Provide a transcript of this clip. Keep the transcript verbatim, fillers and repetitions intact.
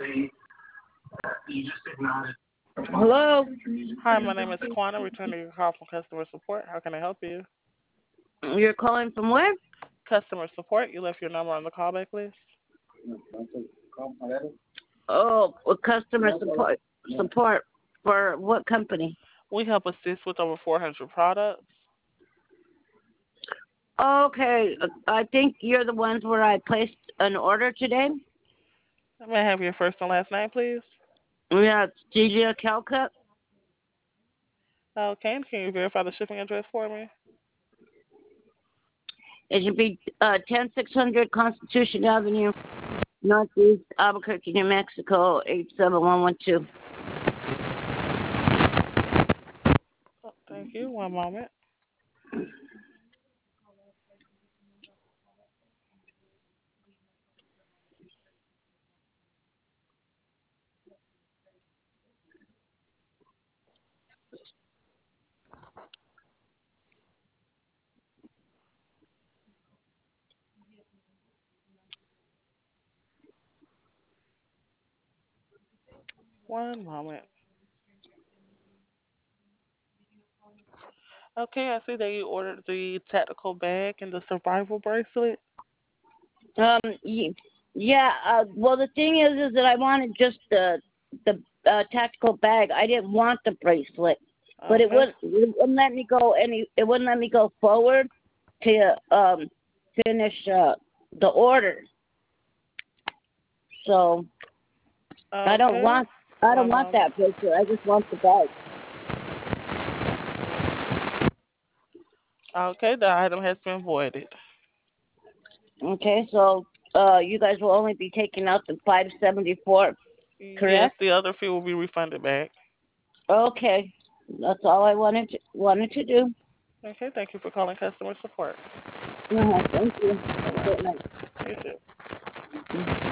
Hello. Hi, my name is Quana, returning your call from customer support. How can I help you? You're calling from where? Customer support, you left your number on the callback list. Oh, well, customer support. Support for what company? We help assist with over four hundred products. Okay, I think you're the ones where I placed an order today. May I have your first and last name, please? Yeah, it's Delia Calcutt. Okay, and can you verify the shipping address for me? It should be uh, ten six hundred Constitution Avenue, Northeast Albuquerque, New Mexico, eight seven one one two. Oh, thank you. One moment. One moment. Okay, I see that you ordered the tactical bag and the survival bracelet. Um, yeah. Uh, well, the thing is, is that I wanted just the the uh, tactical bag. I didn't want the bracelet, but it Okay. wouldn't, it wouldn't let me go any. It wouldn't let me go forward to um finish uh, the order. So I don't Okay. want. I don't One want moment. that bracelet. I just want the bag. Okay, the item has been voided. Okay, so uh, you guys will only be taking out the five seventy four, Yes, correct? the other fee will be refunded back. Okay, that's all I wanted to, wanted to do. Okay, thank you for calling customer support. Uh-huh, thank you. Have a Bye-bye. great night. You too. Mhm.